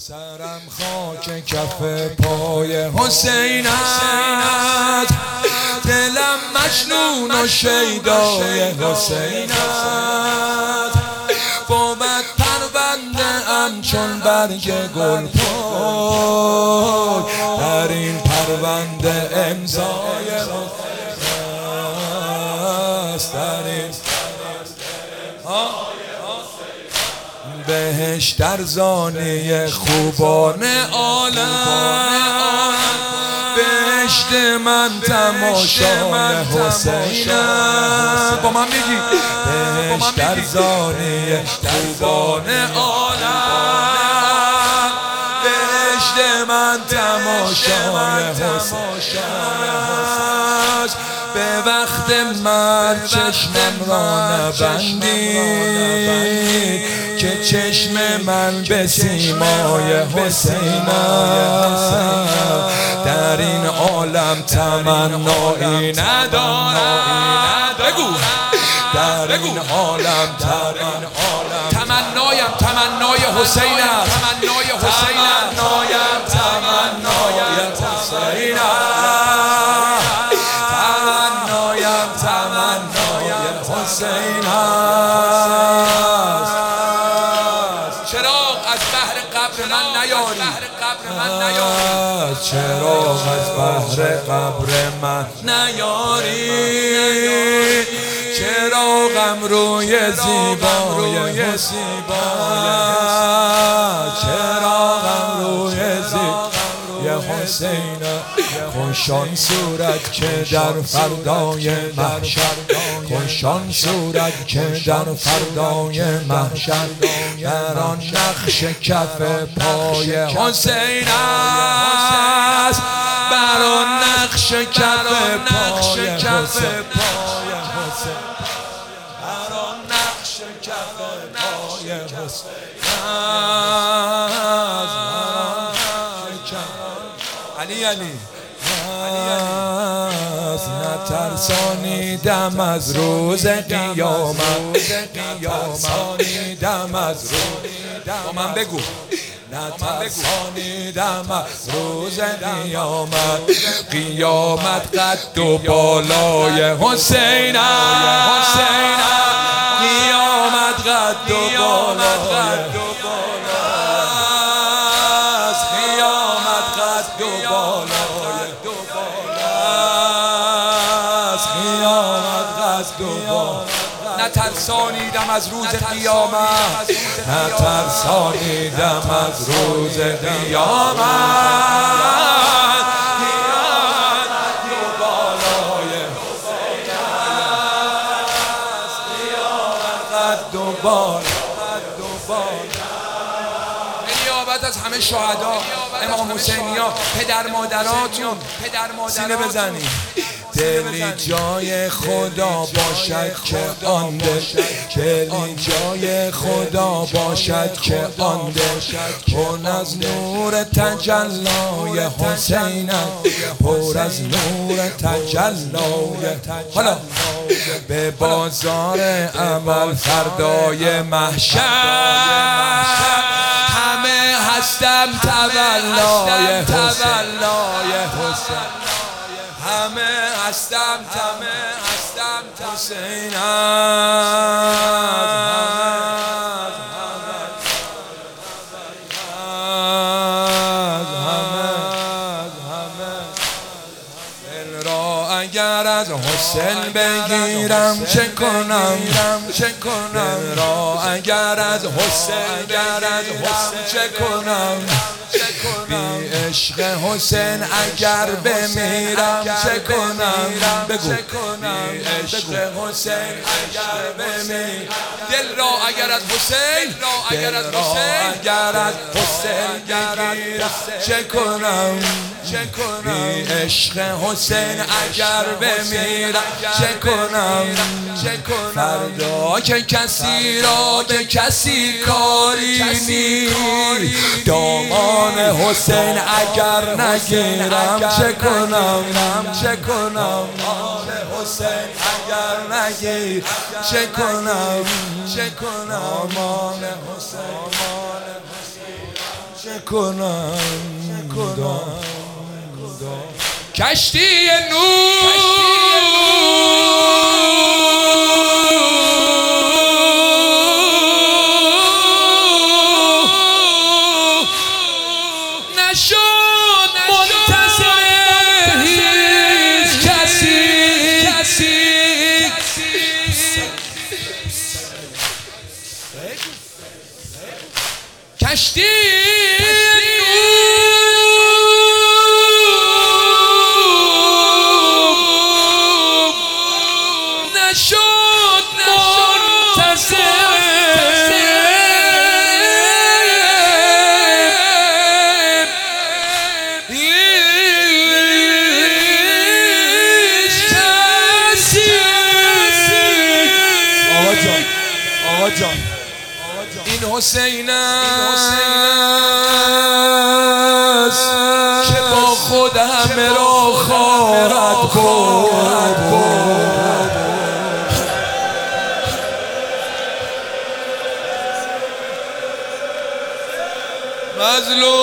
سرم خاک کف پای حسین است، دلم مجنون و شیدای حسین است. بابت پرونده ام چون برگ گل پای، در این پرونده امضای حسین است. در این بهش در زانه خوبان عالم، بهشت من تماشای حسین است. با من بگی بهش در زانه خوبان عالم، بهشت من تماشای حسین است. به وقت مرگ چشمم را نبندید که چشم من به سیمای حسین است. در این عالم تمنایی ندارم، بگو در این عالم تمنایم تمنای حسین است. تمنای حسین است. تمنای حسین حسین است. چراغ از بحر قبر من نیاری، چراغ از بحر قبر من نیاری. چراغم روی زیبای حسین، چراغم روی زیبای حسین. خوشان صورت که در فردای محشر، خوشان صورت که در فردای محشر، در آن نقش کف پای حسین است. بر آن نقش کف پای حسین، بر آن نقش کف پای حسین علی علی نترسانیدم از روز قیامت، نترسانیدم از روز، با من بگو نترسانیدم از روز قیامت. قیامت قد و بالای حسین است، قیامت قد و بالای، قیامت قد و بالای، نترسانیدم از روز قیامت، نترسانیدم از روز قیامت. قیامت و بالای حسین است، قیامت قد و بالای. نیابت از همه شهدا امام حسینیا، پدر مادراتون سینه بزنید. دلی جای خدا باشد که آن دل، دلی جای خدا باشد که آن دل پر از نور تجلای حسین، پر از نور تجلای. حالا به بازار عمل فردای محشر، همه هستم تولای حسین، همه هستم حسین دل را اگر از حسین بگیرم چه کنم، دل را اگر از حسین بگیرم چه کنم. بی عشق حسین اگر بمیرم چه کنم، بگو بی عشق حسین اگر بمیرم. دل را اگر از حسین، دل را اگر از حسین بگیرم چه کنم، بی عشق حسین اگر بمیرم چه کنم. فردا که کسی را به کسی کاری نیست، دامان حسین اگر نگیرم چه کنم، دامان حسین اگر نگیرم چه کنم، دامان حسین چه کنم کشتی نشد منتظر هیچ کسی کشتی نشد منتظر آقا جان این حسین است که با خود همه را خواهد برد مظلوم